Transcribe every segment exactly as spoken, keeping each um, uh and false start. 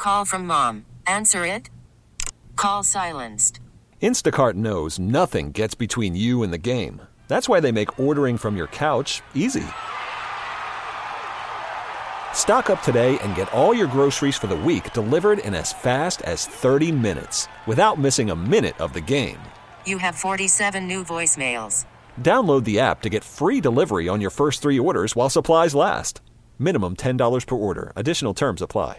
call from mom. Answer it. Call silenced. Instacart knows nothing gets between you and the game. That's why they make ordering from your couch easy. Stock up today and get all your groceries for the week delivered in as fast as thirty minutes without missing a minute of the game. You have forty-seven new voicemails. Download the app to get free delivery on your first three orders while supplies last. Minimum ten dollars per order. Additional terms apply.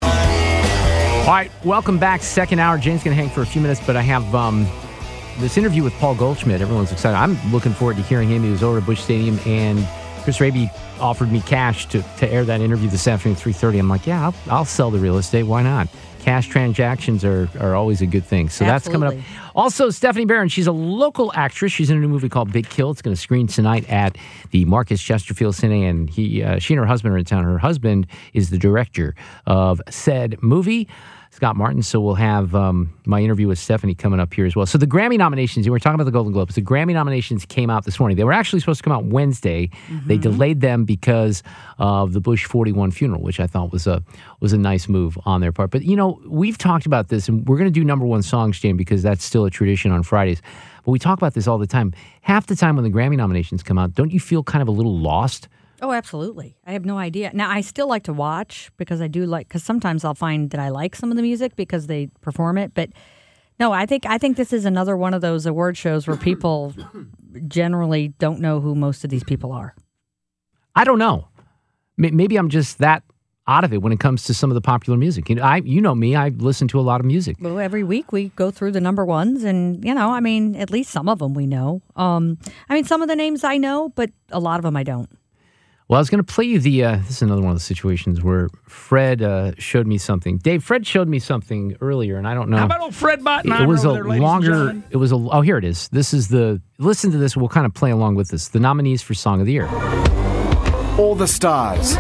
All right, welcome back. Second hour. Jane's going to hang for a few minutes, but I have um, this interview with Paul Goldschmidt. Everyone's excited. I'm looking forward to hearing him. He was over at Busch Stadium, and Chris Raby offered me cash to, to air that interview this afternoon at three thirty. I'm like, yeah, I'll, I'll sell the real estate. Why not? Cash transactions are, are always a good thing. So Absolutely. That's coming up. Also, Stephanie Barron, she's a local actress. She's in a new movie called Big Kill. It's going to screen tonight at the Marcus Chesterfield Cine, and he, uh, she and her husband are in town. Her husband is the director of said movie, Scott Martin. So we'll have um, my interview with Stephanie coming up here as well. So the Grammy nominations, we were talking about the Golden Globes. The Grammy nominations came out this morning. They were actually supposed to come out Wednesday. Mm-hmm. They delayed them because of the Bush forty-one funeral, which I thought was a was a nice move on their part. But, you know, we've talked about this, and we're going to do number one songs, Jane, because that's still a tradition on Fridays. But we talk about this all the time. Half the time when the Grammy nominations come out, don't you feel kind of a little lost? Oh, absolutely. I have no idea. Now, I still like to watch because I do like, because sometimes I'll find that I like some of the music because they perform it. But no, I think I think this is another one of those award shows where people generally don't know who most of these people are. I don't know. Maybe I'm just that out of it when it comes to some of the popular music. You know, I, you know me, I listen to a lot of music. Well, every week we go through the number ones, and, you know, I mean, at least some of them we know. Um, I mean, some of the names I know, but a lot of them I don't. Well, I was going to play you the, uh, this is another one of the situations where Fred uh, showed me something. Dave, Fred showed me something earlier, and I don't know. How about old Fred Bottenheimer It was a over there, ladies and longer, gentlemen? it was a, oh, here it is. This is the, listen to this, we'll kind of play along with this. The nominees for Song of the Year. All the Stars.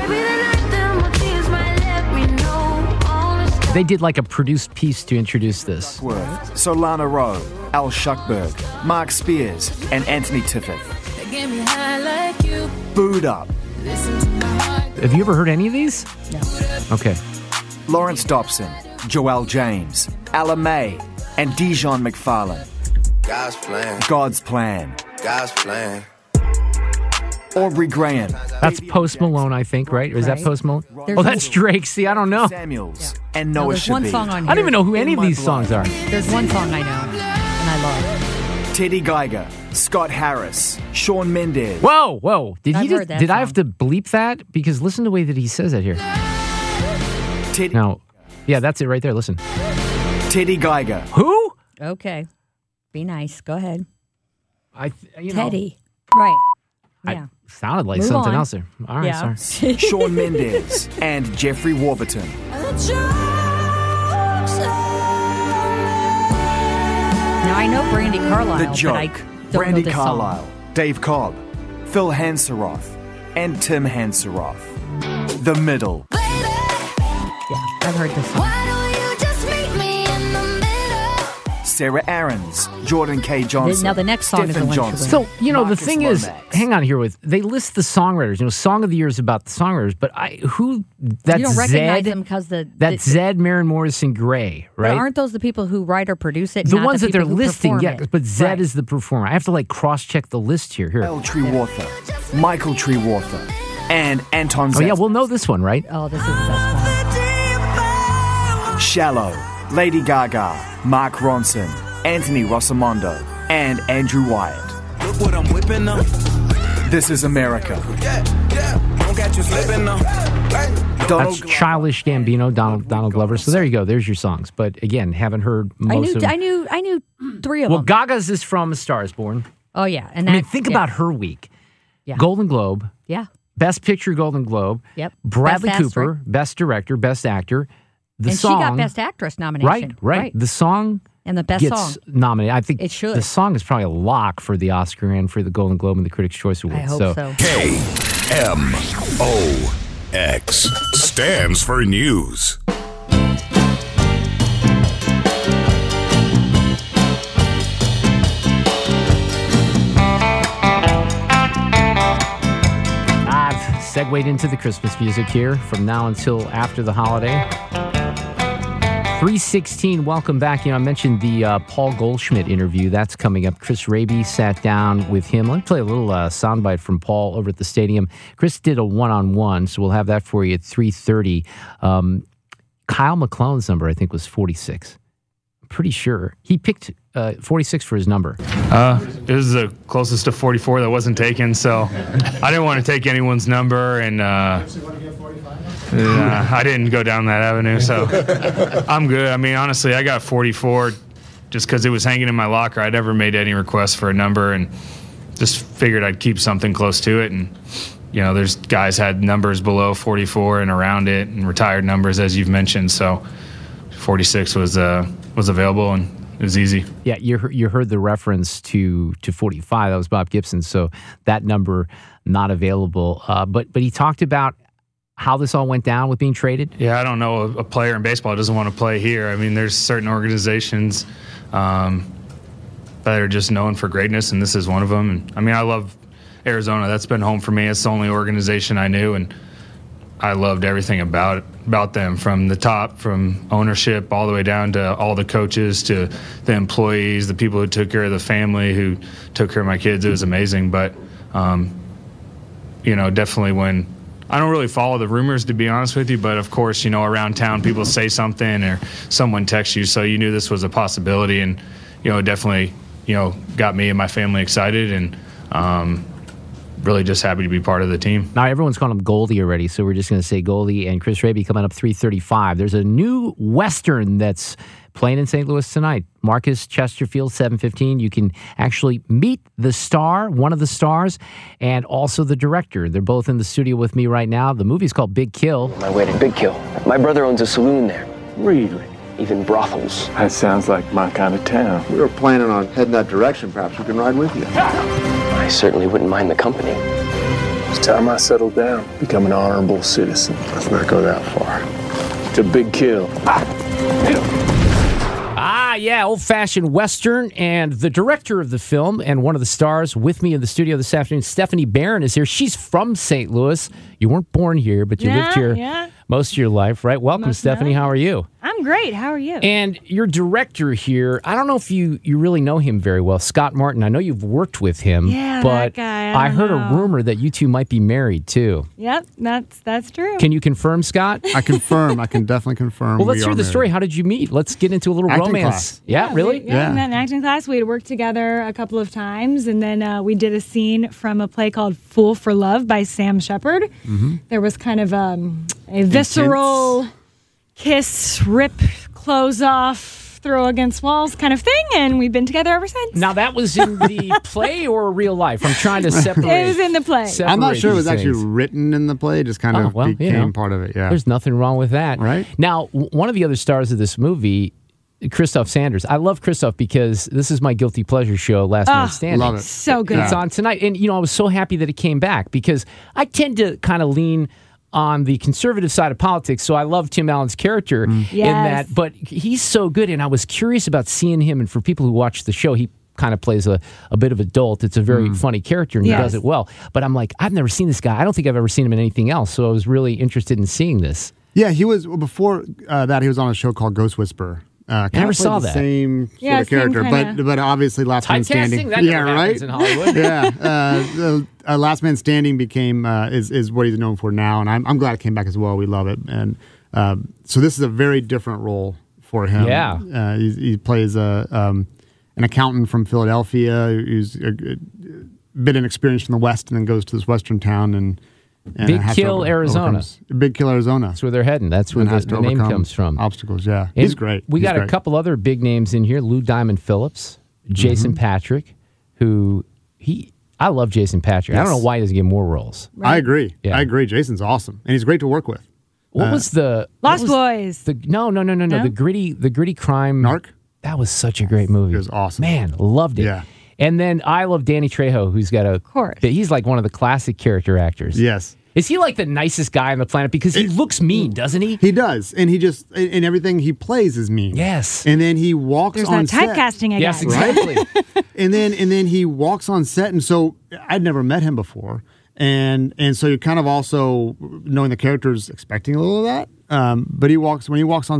They did like a produced piece to introduce this. Worth, Solana Rowe, Al Shuckberg, Mark Spears, and Anthony Tiffith. Booed Up. Have you ever heard any of these? No. Okay. Lawrence Dobson, Joelle James, Ella May, and Dijon McFarlane. God's plan. God's Plan. God's plan. Aubrey Graham. That's Post Malone, I think, right? Or is that Right. Post Malone? There's Oh, that's Drake. See, I don't know. Samuels Yeah. and No, Noah there's one Shabib. song on here. I don't even know who any In of My these songs Blood. are. There's one song I know, and I love. Teddy Geiger, Scott Harris, Shawn Mendes. Whoa, whoa. Did I've he just, heard that did I song. have to bleep that? Because listen to the way that he says it here. Teddy, Now, yeah, that's it right there. Listen. Teddy Geiger. Who? Okay. Be nice. Go ahead. I, you know, Teddy. Right. I Yeah. sounded like Move something on. else there. All right, Yeah. sorry. Shawn Mendes and Jeffrey Warburton. Now, I know Brandy Carlisle, The but I Joke, don't Brandy know this Carlisle, song. Dave Cobb, Phil Hanseroth, and Tim Hanseroth. The Middle. Yeah, I've heard this song. Sarah Aarons, Jordan K. Johnson. Now, the next song is Stephen the one she Johnson. So, you know, Marcus the thing is, Lomax. hang on here with, they list the songwriters. You know, Song of the Year is about the songwriters, but I, who, that's You don't recognize Zed, them because the... that's the, Zed, Maren Morrison, Gray, but right? aren't those the people who write or produce it? The not ones the that they're people who listing, perform yeah, it? but Zed Right. is the performer. I have to like cross-check the list here. Here. L. Trewartha, Michael Trewartha, and Anton Oh, yeah, Zet. we'll know this one, right? Oh, this is the best one. Shallow, Lady Gaga, Mark Ronson, Anthony Rosamondo, and Andrew Wyatt. Look what I'm whipping up. This is America. Yeah, yeah. Don't catch you slipping up. Donald That's Childish Gambino, Donald Donald Glover. So there you go. There's your songs. But again, haven't heard most I knew, of them. I knew, I knew three of Well, them. Gaga's is from A Star Is Born. Oh yeah, and I mean, that- think yeah. about her week. Yeah. Golden Globe, Yeah. Best Picture Golden Globe. Yep. Bradley Best Cooper, Asterisk. Best Director, Best Actor. The and song, she got Best Actress nomination. right, right, The song And the best gets song. nominated. I think It should. The song is probably a lock for the Oscar and for the Golden Globe and the Critics' Choice Awards. I hope so. K M O X stands for news. I've segued into the Christmas music here from now until after the holiday. three sixteen, welcome back. You know, I mentioned the uh, Paul Goldschmidt interview. That's coming up. Chris Raby sat down with him. Let me play a little uh, soundbite from Paul over at the stadium. Chris did a one-on-one, so we'll have that for you at three thirty. Um, Kyle McClellan's number, I think, was forty-six. I'm pretty sure. He picked uh, forty-six for his number. Uh, it was the closest to forty-four that wasn't taken, so I didn't want to take anyone's number, and uh, uh, I didn't go down that avenue, so I'm good. I mean, honestly, I got forty-four just because it was hanging in my locker. I never made any requests for a number, and just figured I'd keep something close to it. And you know, there's guys had numbers below forty-four and around it, and retired numbers, as you've mentioned. So forty-six was uh, was available, and it was easy. Yeah, you heard, you heard the reference to to forty-five. That was Bob Gibson. So that number not available. Uh, but but he talked about how this all went down with being traded. Yeah, I don't know a, a player in baseball doesn't want to play here. I mean, there's certain organizations um, that are just known for greatness, and this is one of them. And I mean, I love Arizona. That's been home for me. It's the only organization I knew, and I loved everything about it, about them, from the top, from ownership all the way down to all the coaches, to the employees, the people who took care of the family, who took care of my kids. It was amazing. But um, you know, definitely when I don't really follow the rumors, to be honest with you, but of course, you know, around town people say something or someone texts you, so you knew this was a possibility, and you know, definitely, you know, got me and my family excited, and um, really just happy to be part of the team. Now, everyone's calling him Goldie already, so we're just going to say Goldie and Chris Raby coming up three thirty-five. There's a new Western that's playing in Saint Louis tonight. Marcus Chesterfield, seven fifteen. You can actually meet the star, one of the stars, and also the director. They're both in the studio with me right now. The movie's called Big Kill. My way to Big Kill. My brother owns a saloon there. Really? Even brothels. That sounds like my kind of town. We were planning on heading that direction. Perhaps we can ride with you. I certainly wouldn't mind the company. It's time I settled down, become an honorable citizen. Let's not go that far. To Big Kill. Ah, yeah, old-fashioned Western, and the director of the film and one of the stars with me in the studio this afternoon, Stephanie Barron, is here. She's from Saint Louis. You weren't born here, but you yeah, lived here yeah. most of your life, right? Welcome, Most Stephanie. How are you? I'm great. How are you? And your director here, I don't know if you, you really know him very well, Scott Martin. I know you've worked with him, yeah, but that guy, I, I heard know. a rumor that you two might be married, too. Yep, that's that's true. Can you confirm, Scott? I confirm. I can definitely confirm. Well, let's we hear are the married. story. How did you meet? Let's get into a little Acting romance. class. Yeah, really? We, yeah, Yeah. we met in acting class. We had worked together a couple of times, and then uh, we did a scene from a play called Fool for Love by Sam Shepard. Mm-hmm. There was kind of um, a visceral kiss, rip clothes off, throw against walls kind of thing, and we've been together ever since. Now, that was in the play or real life? I'm trying to separate. It was in the play. separate I'm not sure it was these actually things. written in the play. It just kind Oh, of well, you became know. part of it. Yeah. There's nothing wrong with that. Right. Now, w- one of the other stars of this movie, Christoph Sanders. I love Christoph because this is my guilty pleasure show, Last Man Oh, Standing. love it. So good. It's on tonight. And, you know, I was so happy that it came back because I tend to kind of lean on the conservative side of politics, so I love Tim Allen's character in Yes. that. But he's so good, and I was curious about seeing him. And for people who watch the show, he kind of plays a, a bit of adult. It's a very funny character, and Yes. he does it well. But I'm like, I've never seen this guy. I don't think I've ever seen him in anything else, so I was really interested in seeing this. Yeah, he was, well, before uh, that, he was on a show called Ghost Whisperer. Uh, kind never of played saw the that. Same sort Yeah, of same character, kinda- but but obviously Last Man Standing. Typecasting? That yeah, never happens right. in Hollywood. yeah, uh, the, uh, Last Man Standing became uh, is is what he's known for now, and I'm I'm glad it came back as well. We love it, and um, so this is a very different role for him. Yeah. uh, he, he plays a um, an accountant from Philadelphia who's a, a bit inexperienced in the West, and then goes to this Western town and. and Big has to Kill, over- Arizona. overcomes- Big Kill, Arizona. That's where they're heading. That's where and the, has to the name overcome comes from. Obstacles, yeah. And He's great. We He's got a great. couple other big names in here. Lou Diamond Phillips, Jason Patrick, who he I love Jason Patrick. I don't know Yes. why he doesn't get more roles. I agree. Yeah. I agree. Jason's awesome, and he's great to work with. What Uh, was the what Lost was Boys. The no no no no no No? the gritty the gritty crime Narc? That was such a great movie. It was awesome. Man, loved it. Yeah. And then I love Danny Trejo, who's got a of course. He's like one of the classic character actors. Yes. Is he like the nicest guy on the planet? Because he looks mean, doesn't he? He does, and he just and and everything he plays is mean. Yes. And then he walks There's on that set. typecasting again. Yes, exactly. and then and then he walks on set, and so I'd never met him before, and and so you're kind of also knowing the characters expecting a little of that. Um, but he walks when he walks on set,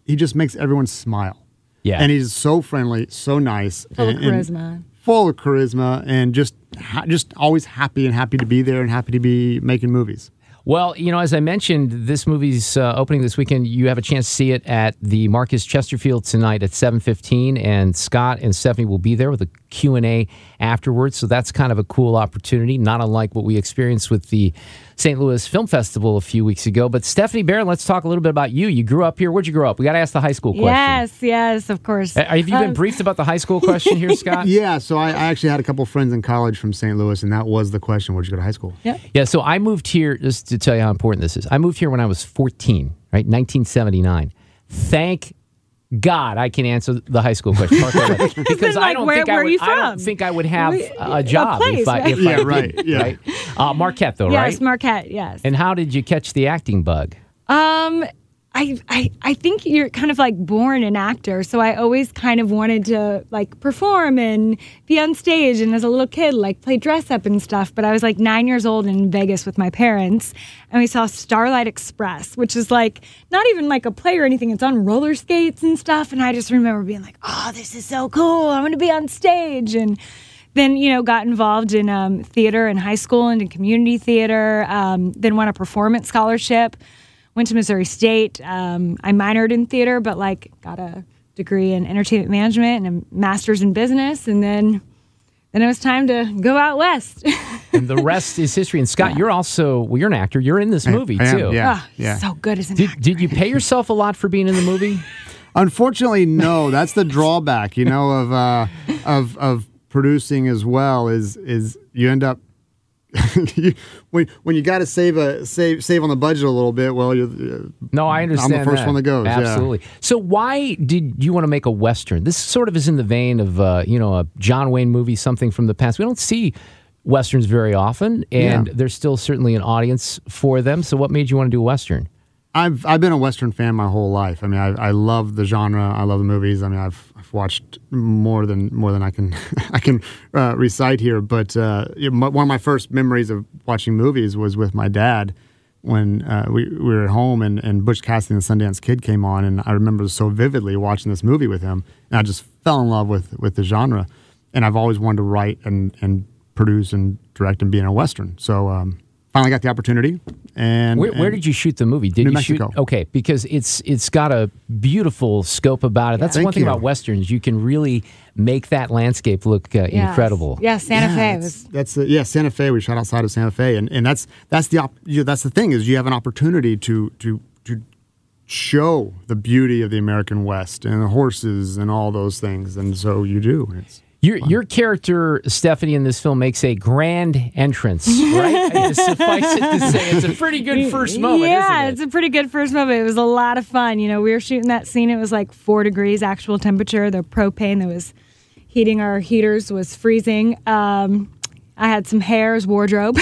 he just makes everyone smile. Yeah. And he's so friendly, so nice. Full and, of charisma. Full of charisma and just ha- just always happy and happy to be there and happy to be making movies. Well, you know, as I mentioned, this movie's uh, opening this weekend. You have a chance to see it at the Marcus Chesterfield tonight at seven fifteen, and Scott and Stephanie will be there with a Q and A afterwards, so that's kind of a cool opportunity, not unlike what we experienced with the Saint Louis Film Festival a few weeks ago. But Stephanie Barron, let's talk a little bit about you. You grew up here. Where'd you grow up? We got to ask the high school question. Yes, yes, of course. Uh, Have you been Um, briefed about the high school question here, Scott? Yeah, so I, I actually had a couple friends in college from Saint Louis, and that was the question: where'd you go to high school? Yeah. Yeah, so I moved here, just to tell you how important this is. I moved here when I was fourteen, right? nineteen seventy-nine. Thank God I can answer the high school question. Because I like, don't where- think I where are would you I don't from? think I would have We- a a job place, if I right? if I Yeah, didn't, right, yeah. right? Uh, Marquette though, Yes, right? Marquette, yes. And how did you catch the acting bug? Um, I, I I think you're kind of like born an actor, so I always kind of wanted to like perform and be on stage, and as a little kid like play dress up and stuff. But I was like nine years old in Vegas with my parents, and we saw Starlight Express, which is like not even like a play or anything. It's on roller skates and stuff, and I just remember being like, oh, this is so cool. I want to be on stage. And then, you know, got involved in um, theater in high school and in community theater, um, then won a performance scholarship. Went to Missouri State. Um, I minored in theater, but like got a degree in entertainment management and a master's in business. And then, then it was time to go out west. And the rest is history. And Scott, you're also, well, you're an actor. You're in this movie I am, too. yeah. Oh, he's so good as an Did, actor. did you pay yourself a lot for being in the movie? Unfortunately, no. That's the drawback, you know, of uh, of of producing as well. Is is you end up you, when when you got to save a save save on the budget a little bit. Well, you're, uh, No, I understand. I'm the first that. one that goes. yeah. Absolutely. So, why did you want to make a Western? This sort of is in the vein of uh, you know a John Wayne movie, something from the past. We don't see Westerns very often, and Yeah. there's still certainly an audience for them. So, what made you want to do a Western? I've I've been a Western fan my whole life. I mean, I, I love the genre. I love the movies. I mean, I've I've watched more than more than I can I can uh, recite here. But uh, you know, my, one of my first memories of watching movies was with my dad when uh, we, we were at home and, and Butch Cassidy and the Sundance Kid came on, and I remember so vividly watching this movie with him, and I just fell in love with with the genre. And I've always wanted to write and and produce and direct and be in a Western. So. Um, Finally got the opportunity, and Where, where and did you shoot the movie? Did New you Mexico. shoot? Okay, because it's it's got a beautiful scope about it. That's Thank one thing you. about Westerns. You can really make that landscape look uh, Yes. incredible. Yeah, Santa Yeah, Fe that's- was. That's the, yeah, Santa Fe. We shot outside of Santa Fe, and, and that's that's the op, you know, that's the thing is you have an opportunity to to to show the beauty of the American West and the horses and all those things, and so you do. It's Your your character, Stephanie, in this film makes a grand entrance, right? I mean, suffice it to say, it's a pretty good first moment, Yeah, isn't it? it's a pretty good first moment. It was a lot of fun. You know, we were shooting that scene. It was like four degrees actual temperature. The propane that was heating our heaters was freezing. Um, I had some hairs, wardrobe.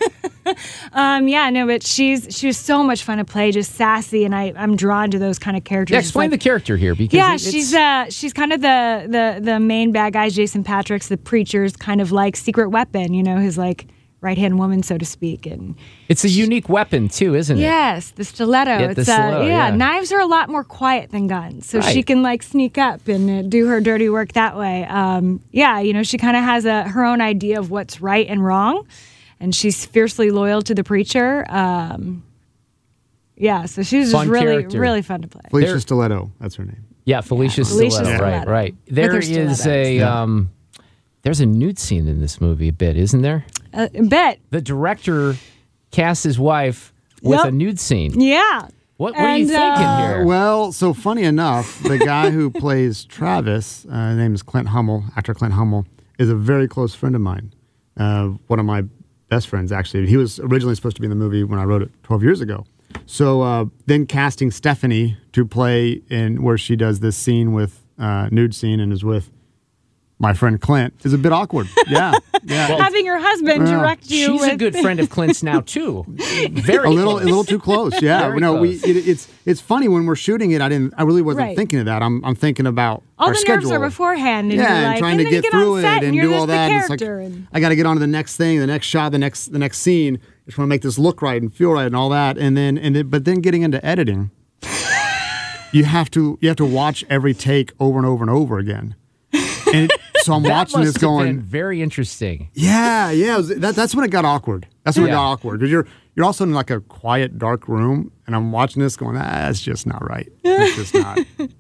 um, yeah, no, but she's she was so much fun to play, just sassy, and I I'm drawn to those kind of characters. Yeah, It's explain like- the character here, because yeah, it- it's, she's uh she's kind of the the the main bad guy. Jason Patrick's the preacher's kind of like secret weapon, you know, his like right hand woman, so to speak. And it's a unique weapon too, isn't it? yes, the stiletto. Yeah, the it's uh, stiletto, yeah, yeah. knives are a lot more quiet than guns, so she Right. can like sneak up and uh, do her dirty work that way. Um, yeah, you know, she kind of has a her own idea of what's right and wrong, and she's fiercely loyal to the preacher. Um, yeah, so she was Fun just really character. really fun to play. Felicia There- Stiletto. That's her name. Yeah, Felicia Felicia Stiletto. Right, Stiletto. right. With There her is stilettos. a Yeah. um, there's a nude scene in this movie a bit, isn't there? Uh, bet. The director cast his wife with Yep. a nude scene. Yeah. What, what are you And, thinking uh, here? Well, so funny enough, the guy who plays Travis, uh, his name is Clint Hummel, actor Clint Hummel, is a very close friend of mine. Uh, one of my best friends, actually. He was originally supposed to be in the movie when I wrote it twelve years ago. So uh, then casting Stephanie to play in where she does this scene with uh, nude scene and is with my friend Clint is a bit awkward. Yeah, yeah. Having your husband Yeah. direct you. She's with, a good friend of Clint's now too. Very a little, close. a little too close. Yeah, Very no, we. close. It, it's it's funny when we're shooting it. I didn't. I really wasn't Right. thinking of that. I'm I'm thinking about All our the schedule. nerves are beforehand, and yeah, you're and like, trying and to then get you get through on it set and, and you're do just all the that. And it's like character and- I got to get on to the next thing, the next shot, the next the next scene. Just want to make this look right and feel right and all that. And then and then, but then getting into editing. you have to you have to watch every take over and over and over again. And it, so I'm that watching must this have going, been very interesting. Yeah, yeah. It was, that, that's when it got awkward. That's when Yeah. it got awkward because you're you're also in like a quiet, dark room, and I'm watching this going, ah, that's just not right. It's just not.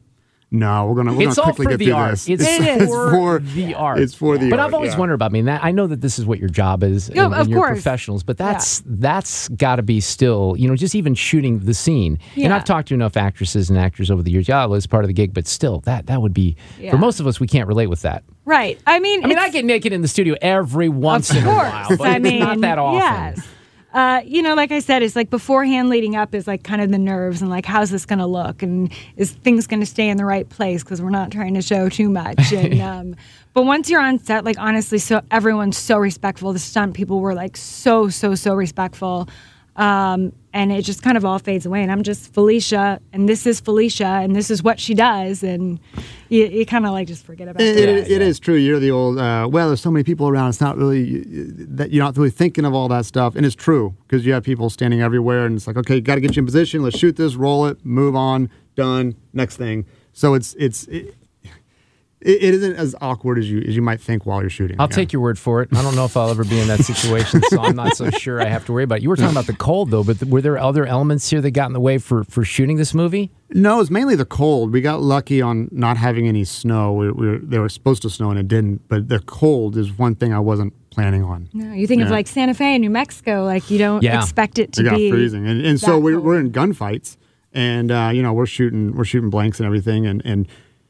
No, we're gonna we're It's gonna all quickly for get the through art. this. It's, it's for, for the art. It's for the but art. I've always yeah. wondered about. I mean, that, I know that this is what your job is, Yeah, and, of and you're course. professionals. But that's that's got to be still, you know, just even shooting the scene. And Yeah. I've talked to enough actresses and actors over the years. Yeah, it was part of the gig, but still, that that would be Yeah. for most of us. We can't relate with that. Right. I mean, I mean, it's- I get naked in the studio every once of in course. a while, but I it's mean, not that often. Yes. Uh, you know, like I said, it's like beforehand leading up is like kind of the nerves and like, how's this going to look? And is things going to stay in the right place? Because we're not trying to show too much. And, um, but once you're on set, like honestly, so everyone's so respectful. The stunt people were like so, so, so respectful. Um, and it just kind of all fades away. And I'm just Felicia, and this is Felicia, and this is what she does. And you, you kind of like just forget about It, it. it, it is true. You're the old, uh, well, there's so many people around. It's not really, that you're not really thinking of all that stuff. And it's true because you have people standing everywhere and it's like, okay, got to get you in position. Let's shoot this, roll it, move on, done, next thing. So it's, it's, it, it isn't as awkward as you as you might think while you're shooting. I'll yeah. take your word for it. I don't know if I'll ever be in that situation, so I'm not so sure I have to worry about it. You were talking about the cold, though, but th- were there other elements here that got in the way for, for shooting this movie? No, it's mainly the cold. We got lucky on not having any snow. We, we were, they were supposed to snow and it didn't. But the cold is one thing I wasn't planning on. No, you think of Yeah. like Santa Fe in New Mexico, like you don't Yeah. expect it to It got be freezing, and and so that we're cold. we're in gunfights, and uh, you know we're shooting we're shooting blanks and everything, and and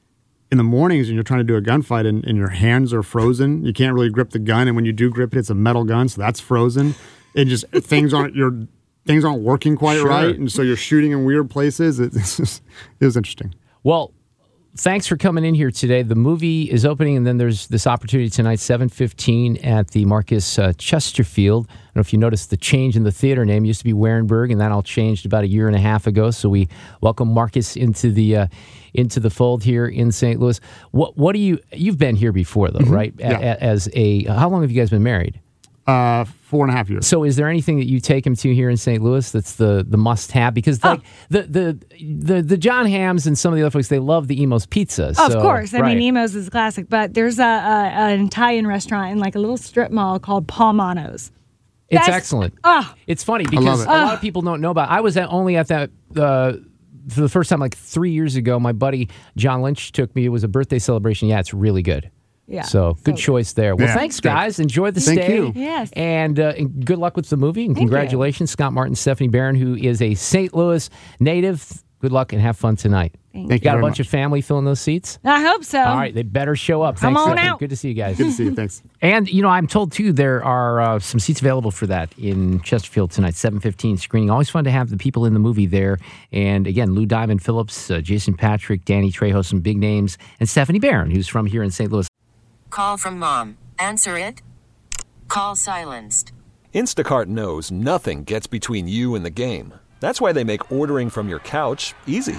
in the mornings when you're trying to do a gunfight and, and your hands are frozen, you can't really grip the gun, and when you do grip it, it's a metal gun, so that's frozen. It just things aren't your things aren't working quite Sure. right, and so you're shooting in weird places. It, it's just, it was interesting. Well, thanks for coming in here today. The movie is opening, and then there's this opportunity tonight, seven fifteen at the Marcus uh, Chesterfield. I don't know if you noticed the change in the theater name. It used to be Warenberg, and that all changed about a year and a half ago. So we welcome Marcus into the uh, into the fold here in Saint Louis. What what do you? You've been here before, though, Mm-hmm. right? A- Yeah. a- As a how long have you guys been married? Uh, four and a half years. So is there anything that you take him to here in Saint Louis that's the the must have? Because like the, the the the John Hams and some of the other folks, they love the Emo's Pizza. Of so- course. I right. mean, Emo's is a classic, but there's a, a an Italian restaurant in like a little strip mall called Palmano's. It's That's- excellent. Oh, It's funny love because it. a lot of people don't know about it. I was at, only at that uh, for the first time like three years ago. My buddy John Lynch took me. It was a birthday celebration. Yeah, it's really good. yeah. So good So choice there. Well, Yeah, thanks, it's great. guys. Enjoy the Thank stay. you. Yes. And, uh, and good luck with the movie. And Thank you. congratulations, Scott Martin, Stephanie Barron, who is a Saint Louis native. Good luck and have fun tonight. Thank Thank you Got a very bunch much. of family filling those seats? I hope so. All right, they better show up. Come Thanks, on Stephanie. out. Good to see you guys. Good to see you. Thanks. And, you know, I'm told, too, there are uh, some seats available for that in Chesterfield tonight, seven fifteen screening. Always fun to have the people in the movie there. And, again, Lou Diamond Phillips, uh, Jason Patrick, Danny Trejo, some big names, and Stephanie Barron, who's from here in Saint Louis. Call from mom. Answer it. Call silenced. Instacart knows nothing gets between you and the game. That's why they make ordering from your couch easy.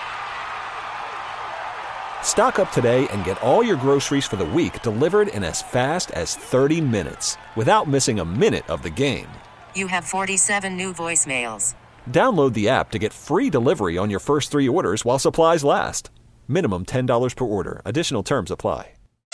Stock up today and get all your groceries for the week delivered in as fast as thirty minutes without missing a minute of the game. You have forty-seven new voicemails. Download the app to get free delivery on your first three orders while supplies last. Minimum ten dollars per order. Additional terms apply.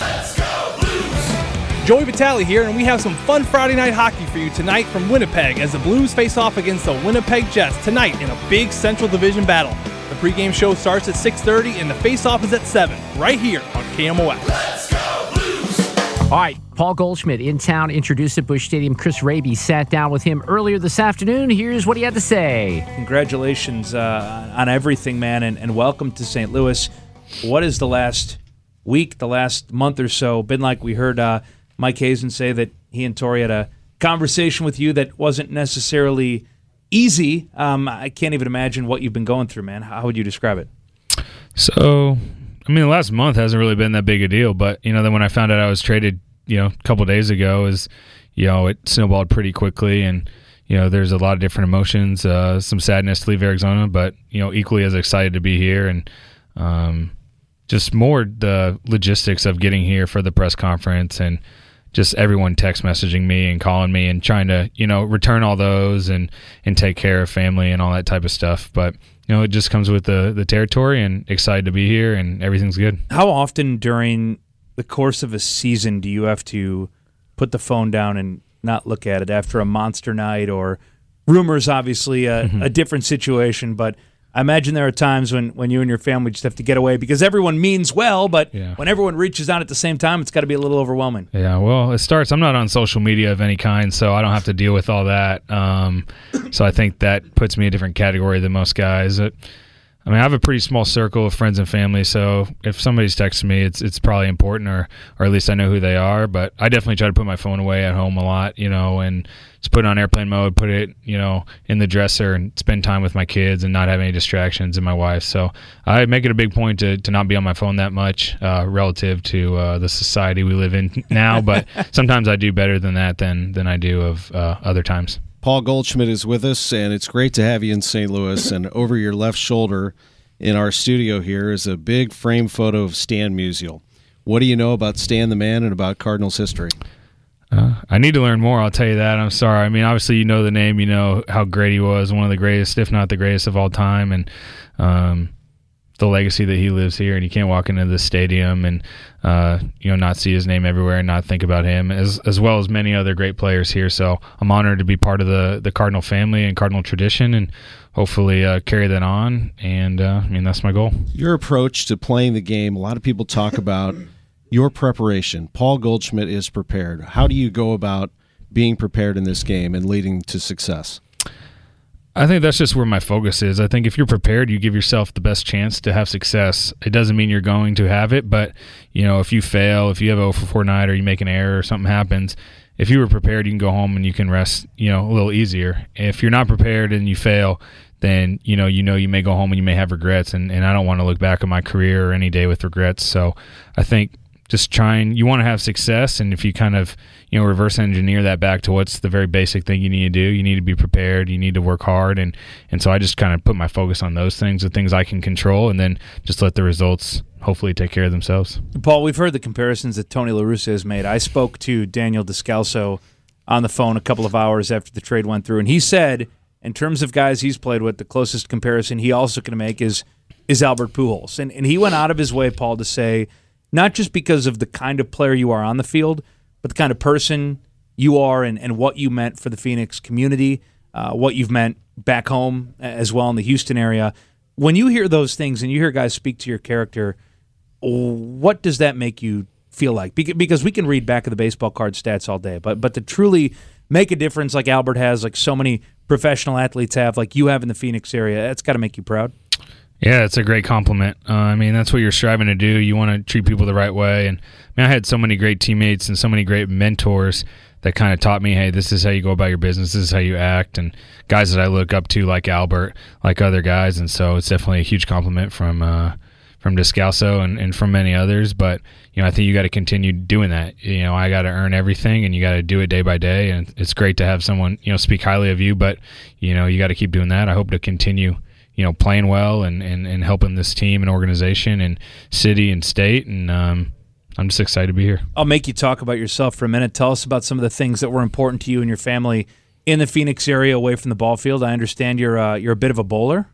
Joey Vitale here, and we have some fun Friday night hockey for you tonight from Winnipeg as the Blues face off against the Winnipeg Jets tonight in a big Central Division battle. The pregame show starts at six thirty, and the face-off is at seven, right here on K M O X. All right, Paul Goldschmidt in town, introduced at Busch Stadium. Chris Raby sat down with him earlier this afternoon. Here's what he had to say. Congratulations uh, on everything, man, and, and welcome to Saint Louis. What is the last week, the last month or so been like? We heard uh, Mike Hazen say that he and Tori had a conversation with you that wasn't necessarily easy. Um, I can't even imagine what you've been going through, man. How would you describe it? So, I mean, the last month hasn't really been that big a deal, but, you know, then when I found out I was traded, you know, a couple of days ago, is, you know, it snowballed pretty quickly, and, you know, there's a lot of different emotions, uh, some sadness to leave Arizona, but, you know, equally as excited to be here, and um, just more the logistics of getting here for the press conference and just everyone text messaging me and calling me and trying to, you know, return all those and, and take care of family and all that type of stuff. But, you know, it just comes with the, the territory, and excited to be here, and everything's good. How often during the course of a season do you have to put the phone down and not look at it after a monster night? Or rumors, obviously a, a different situation, but I imagine there are times when, when you and your family just have to get away because everyone means well, but yeah. when everyone reaches out at the same time, it's got to be a little overwhelming. Yeah, well, it starts, I'm not on social media of any kind, so I don't have to deal with all that. Um, so I think that puts me in a different category than most guys. It, I mean, I have a pretty small circle of friends and family, so if somebody's texting me, it's it's probably important, or or at least I know who they are. But I definitely try to put my phone away at home a lot, you know, and just put it on airplane mode, put it, you know, in the dresser, and spend time with my kids and not have any distractions, and my wife. So I make it a big point to, to not be on my phone that much uh, relative to uh, the society we live in now. But sometimes I do better than that than, than I do of uh, other times. Paul Goldschmidt is with us, and it's great to have you in Saint Louis. And over your left shoulder in our studio here is a big frame photo of Stan Musial. What do you know about Stan the man and about Cardinals history? Uh, I need to learn more, I'll tell you that. I'm sorry. I mean, obviously you know the name, you know how great he was, one of the greatest, if not the greatest of all time, and um, the legacy that he lives here, and you can't walk into this stadium and uh, you know not see his name everywhere and not think about him, as as well as many other great players here. So I'm honored to be part of the the Cardinal family and Cardinal tradition, and hopefully uh, carry that on. And uh, I mean, that's my goal. Your approach to playing the game, a lot of people talk about your preparation. Paul Goldschmidt is prepared. How do you go about being prepared in this game and leading to success? I think that's just where my focus is. I think if you're prepared, you give yourself the best chance to have success. It doesn't mean you're going to have it, but you know, if you fail, if you have an oh for four night, or you make an error, or something happens, if you were prepared, you can go home and you can rest, you know, a little easier. If you're not prepared and you fail, then you know you know you may go home and you may have regrets, and, and I don't want to look back on my career or any day with regrets. So I think just trying, you want to have success, and if you kind of, you know, reverse engineer that back to what's the very basic thing you need to do, you need to be prepared, you need to work hard, and, and so I just kind of put my focus on those things, the things I can control, and then just let the results hopefully take care of themselves. Paul, we've heard the comparisons that Tony La Russa has made. I spoke to Daniel Descalso on the phone a couple of hours after the trade went through, and he said, in terms of guys he's played with, the closest comparison he also can make is is Albert Pujols. And, and he went out of his way, Paul, to say, not just because of the kind of player you are on the field, but the kind of person you are, and, and what you meant for the Phoenix community, uh, what you've meant back home as well in the Houston area. When you hear those things and you hear guys speak to your character, what does that make you feel like? Because we can read back of the baseball card stats all day, but but to truly make a difference like Albert has, like so many professional athletes have, like you have in the Phoenix area, that's got to make you proud. Yeah, it's a great compliment. Uh, I mean, that's what you're striving to do. You want to treat people the right way. And I mean, I had so many great teammates and so many great mentors that kind of taught me, hey, this is how you go about your business, this is how you act, and guys that I look up to like Albert, like other guys. And so it's definitely a huge compliment from uh, from Descalso and, and from many others. But, you know, I think you got to continue doing that. You know, I got to earn everything, and you got to do it day by day. And it's great to have someone, you know, speak highly of you, but, you know, you got to keep doing that. I hope to continue, you know, playing well and, and, and helping this team and organization and city and state. And um, I'm just excited to be here. I'll make you talk about yourself for a minute. Tell us about some of the things that were important to you and your family in the Phoenix area away from the ball field. I understand you're uh, you're a bit of a bowler.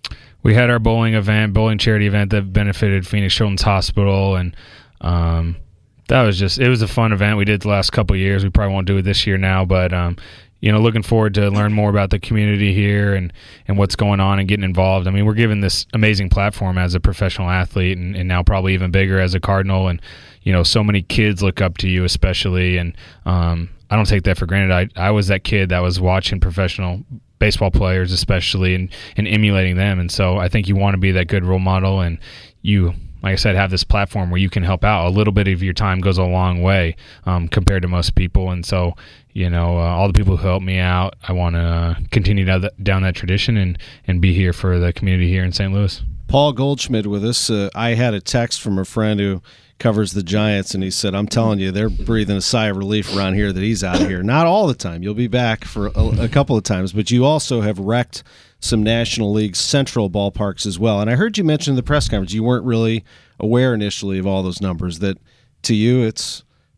We had our bowling event, bowling charity event that benefited Phoenix Children's Hospital, and um, that was just, it was a fun event we did the last couple of years. We probably won't do it this year now, but um, you know, looking forward to learn more about the community here and, and what's going on and getting involved. I mean, we're given this amazing platform as a professional athlete, and, and now probably even bigger as a Cardinal. And, you know, so many kids look up to you especially. And um, I don't take that for granted. I, I was that kid that was watching professional baseball players especially and, and emulating them. And so I think you want to be that good role model, and you, like I said, have this platform where you can help out. A little bit of your time goes a long way um, compared to most people. And so, you know, uh, all the people who helped me out, I want to uh, continue down that, down that tradition and, and be here for the community here in Saint Louis. Paul Goldschmidt with us. Uh, I had a text from a friend who covers the Giants, and he said, I'm telling you, they're breathing a sigh of relief around here that he's out of here. Not all the time. You'll be back for a, a couple of times, but you also have wrecked some National League Central ballparks as well. And I heard you mention in the press conference you weren't really aware initially of all those numbers, that to you it's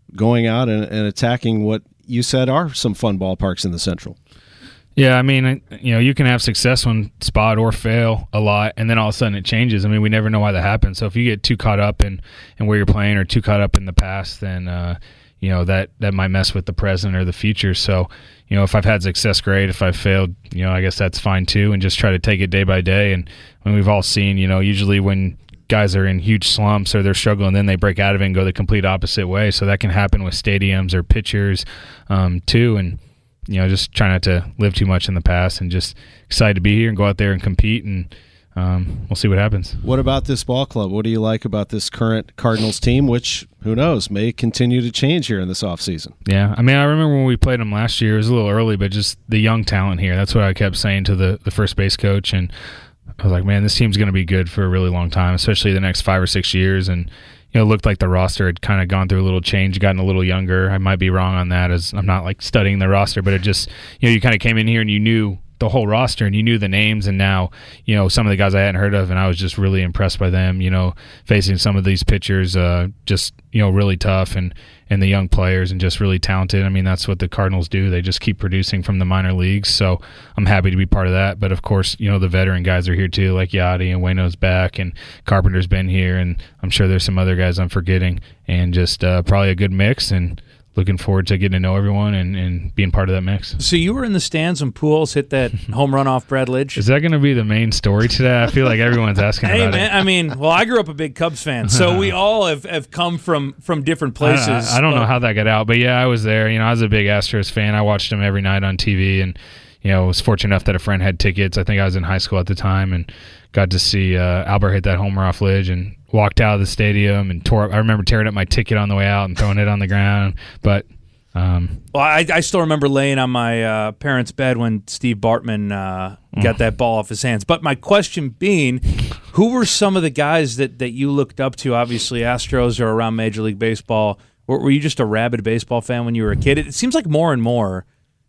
going out and, and attacking what you said are some fun ballparks in the Central. Yeah, I mean, you know, you can have success one spot or fail a lot, and then all of a sudden it changes. I mean, we never know why that happens. So if you get too caught up in, in where you're playing or too caught up in the past, then, uh, you know, that, that might mess with the present or the future. So, you know, if I've had success, great. If I've failed, you know, I guess that's fine too, and just try to take it day by day. And when we've all seen, you know, usually when guys are in huge slumps or they're struggling, then they break out of it and go the complete opposite way. So that can happen with stadiums or pitchers um, too. And, you know, just try not to live too much in the past and just excited to be here and go out there and compete, and um, we'll see what happens. What about this ball club? What do you like about this current Cardinals team, which, who knows, may continue to change here in this offseason? Yeah, I mean, I remember when we played them last year, it was a little early, but just the young talent here. That's what I kept saying to the, the first base coach, and I was like, man, this team's going to be good for a really long time, especially the next five or six years, and you know, it looked like the roster had kind of gone through a little change, gotten a little younger. I might be wrong on that, as I'm not like studying the roster, but it just, you know, you kind of came in here and you knew the whole roster and you knew the names, and now, you know, some of the guys I hadn't heard of, and I was just really impressed by them, you know, facing some of these pitchers, uh, just, you know, really tough, and, and the young players, and just really talented. I mean, that's what the Cardinals do. They just keep producing from the minor leagues, so I'm happy to be part of that. But, of course, you know, the veteran guys are here too, like Yachty, and Waino's back, and Carpenter's been here, and I'm sure there's some other guys I'm forgetting, and just uh, probably a good mix, and looking forward to getting to know everyone and, and being part of that mix. So you were in the stands when Pujols hit that home run off Brad Lidge? Is that going to be the main story today? I feel like everyone's asking hey, about man, it. I mean, well, I grew up a big Cubs fan, so we all have, have come from, from different places. I, I, I don't know how that got out, but yeah, I was there. You know, I was a big Astros fan. I watched them every night on T V, and you know, was fortunate enough that a friend had tickets. I think I was in high school at the time, and got to see uh, Albert hit that homer off Lidge, and walked out of the stadium and tore up. I remember tearing up my ticket on the way out and throwing it on the ground, but Um, well, I, I still remember laying on my uh, parents' bed when Steve Bartman uh, got that ball off his hands. But my question being, who were some of the guys that, that you looked up to? Obviously, Astros are around Major League Baseball. Were, were you just a rabid baseball fan when you were a kid? It, it seems like more and more,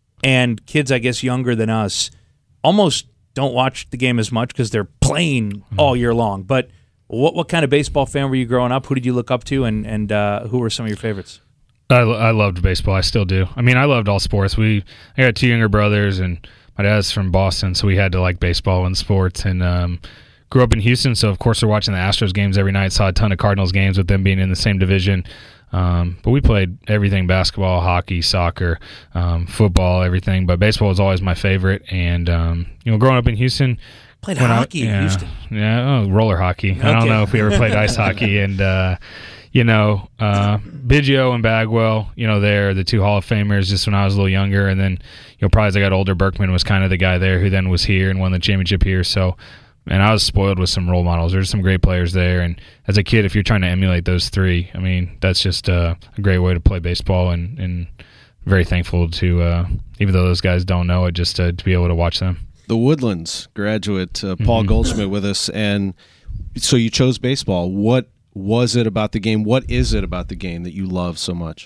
and kids, I guess, younger than us, almost don't watch the game as much because they're playing all year long. But what what kind of baseball fan were you growing up? Who did you look up to, and, and uh, who were some of your favorites? I, I loved baseball. I still do. I mean, I loved all sports. We I got two younger brothers, and my dad's from Boston, so we had to like baseball and sports. And um, grew up in Houston, so of course we're watching the Astros games every night. Saw a ton of Cardinals games with them being in the same division. Um, but we played everything: basketball, hockey, soccer, um, football, everything. But baseball was always my favorite. And um, you know, growing up in Houston, played hockey I, yeah, in Houston. Yeah, oh, roller hockey. Okay. I don't know if we ever played ice hockey, and. Uh, You know, uh, Biggio and Bagwell, you know, they're the two Hall of Famers just when I was a little younger. And then, you know, probably as I got older, Berkman was kind of the guy there who then was here and won the championship here. So, and I was spoiled with some role models. There's some great players there. And as a kid, if you're trying to emulate those three, I mean, that's just uh, a great way to play baseball, and, and very thankful to, uh, even though those guys don't know it, just to, to be able to watch them. The Woodlands graduate, uh, Paul mm-hmm. Goldschmidt, with us. And so you chose baseball. What was it about the game? What is it about the game that you love so much?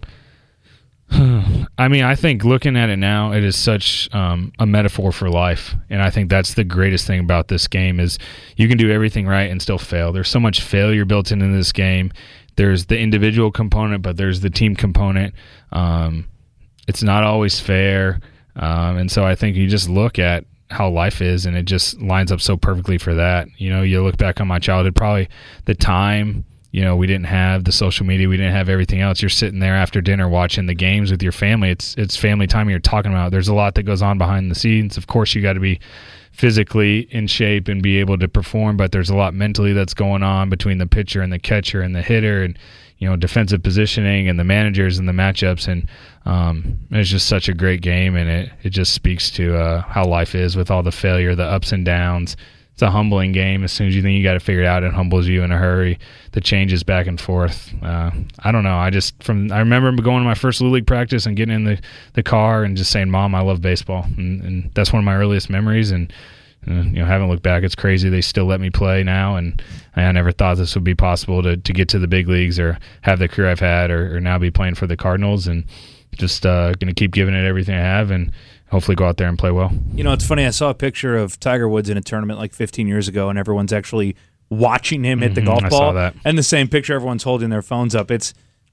I mean, I think looking at it now, it is such um, a metaphor for life, and I think that's the greatest thing about this game is you can do everything right and still fail. There's so much failure built into this game. There's the individual component, but there's the team component. Um, it's not always fair, um, and so I think you just look at how life is, and it just lines up so perfectly for that. You know, you look back on my childhood, probably the time, you know, we didn't have the social media, we didn't have everything else. You're sitting there after dinner watching the games with your family. It's it's family time you're talking about. There's a lot that goes on behind the scenes. Of course, you got to be physically in shape and be able to perform, but there's a lot mentally that's going on between the pitcher and the catcher and the hitter, and you know, defensive positioning and the managers and the matchups. And um, it's just such a great game, and it, it just speaks to uh, how life is with all the failure, the ups and downs. It's a humbling game. As soon as you think you got to figure it out, it humbles you in a hurry. The changes back and forth. Uh, I don't know. I just from I remember going to my first Little League practice and getting in the, the car and just saying, "Mom, I love baseball," and, and that's one of my earliest memories. And uh, you know, haven't looked back. It's crazy they still let me play now, and I never thought this would be possible to to get to the big leagues or have the career I've had, or, or now be playing for the Cardinals. And just uh, going to keep giving it everything I have, and hopefully go out there and play well. You know, it's funny. I saw a picture of Tiger Woods in a tournament like fifteen years ago, and everyone's actually watching him hit the mm-hmm, golf I ball. saw that. And the same picture, everyone's holding their phones up. It's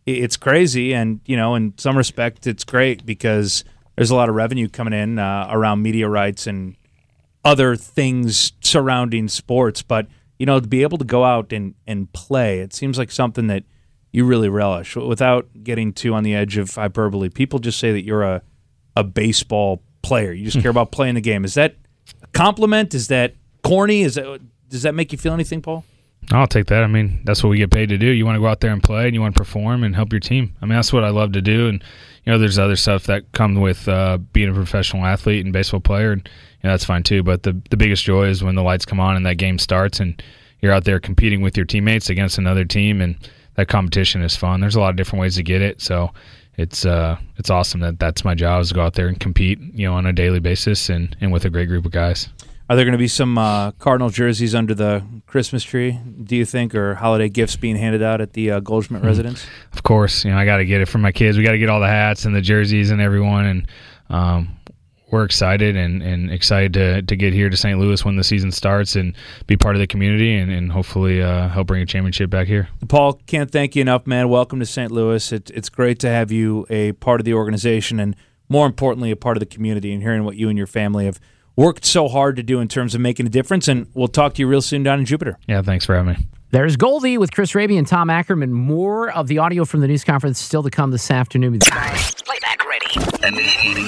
it's crazy. And, you know, in some respect, it's great because there's a lot of revenue coming in uh, around media rights and other things surrounding sports. But, you know, to be able to go out and, and play, it seems like something that you really relish. Without getting too on the edge of hyperbole, people just say that you're a, a baseball player. You just care about playing the game. Is that a compliment? Is that corny? Is that, does that make you feel anything, Paul? I'll take that. I mean, that's what we get paid to do. You want to go out there and play, and you want to perform and help your team. I mean, that's what I love to do. And, you know, there's other stuff that come with uh, being a professional athlete and baseball player, and you know, that's fine too. But the the biggest joy is when the lights come on and that game starts and you're out there competing with your teammates against another team, and that competition is fun. There's a lot of different ways to get it, so it's uh, it's awesome that that's my job, is to go out there and compete, you know, on a daily basis and, and with a great group of guys. Are there going to be some uh, Cardinal jerseys under the Christmas tree, do you think, or holiday gifts being handed out at the uh, Goldschmidt mm-hmm. residence? Of course. You know, I got to get it for my kids. We got to get all the hats and the jerseys and everyone, and um, we're excited and, and excited to, to get here to Saint Louis when the season starts and be part of the community and, and hopefully uh, help bring a championship back here. Paul, can't thank you enough, man. Welcome to Saint Louis. It, it's great to have you a part of the organization and, more importantly, a part of the community, and hearing what you and your family have worked so hard to do in terms of making a difference. And we'll talk to you real soon down in Jupiter. Yeah, thanks for having me. There's Goldie with Chris Raby and Tom Ackerman. More of the audio from the news conference still to come this afternoon. Playback ready.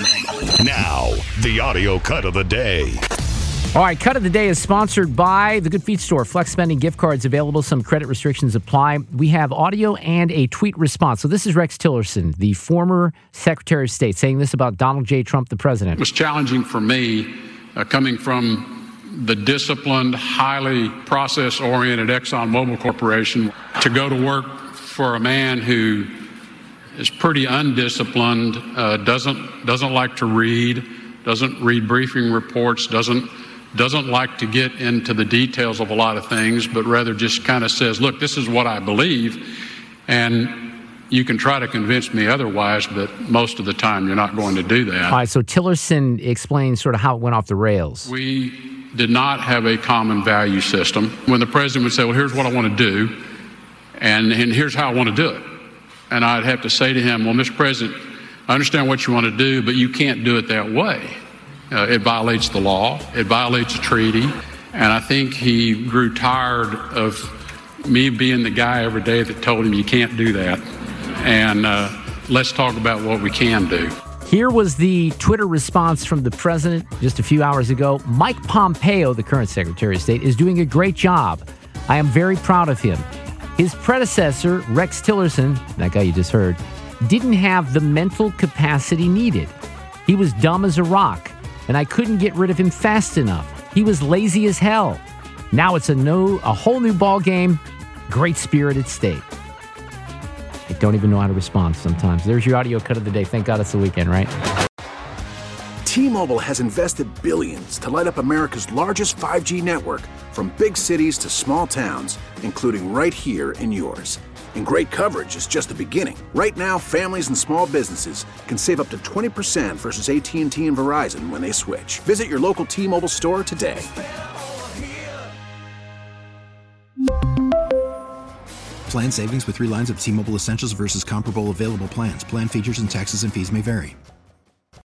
Now, the audio cut of the day. All right, Cut of the Day is sponsored by the Good Feet Store. Flex spending gift cards available. Some credit restrictions apply. We have audio and a tweet response. So this is Rex Tillerson, the former Secretary of State, saying this about Donald J. Trump, the president. It was challenging for me, uh, coming from the disciplined, highly process-oriented ExxonMobil Corporation, to go to work for a man who is pretty undisciplined, uh, doesn't doesn't like to read, doesn't read briefing reports, doesn't doesn't like to get into the details of a lot of things, but rather just kind of says, look, this is what I believe, and you can try to convince me otherwise, but most of the time you're not going to do that. All right, so Tillerson explains sort of how it went off the rails. We did not have a common value system. When the president would say, well, here's what I want to do, and, and here's how I want to do it. And I'd have to say to him, well, Mister President, I understand what you want to do, but you can't do it that way. Uh, it violates the law. It violates a treaty. And I think he grew tired of me being the guy every day that told him you can't do that. And uh, let's talk about what we can do. Here was the Twitter response from the president just a few hours ago. Mike Pompeo, the current Secretary of State, is doing a great job. I am very proud of him. His predecessor, Rex Tillerson, that guy you just heard, didn't have the mental capacity needed. He was dumb as a rock, and I couldn't get rid of him fast enough. He was lazy as hell. Now it's a no, a whole new ball game. Great spirited state. I don't even know how to respond sometimes. There's your audio cut of the day. Thank God it's the weekend, right? T-Mobile has invested billions to light up America's largest five G network, from big cities to small towns, including right here in yours. And great coverage is just the beginning. Right now, families and small businesses can save up to twenty percent versus A T and T and Verizon when they switch. Visit your local T-Mobile store today. Plan savings with three lines of T-Mobile Essentials versus comparable available plans. Plan features and taxes and fees may vary.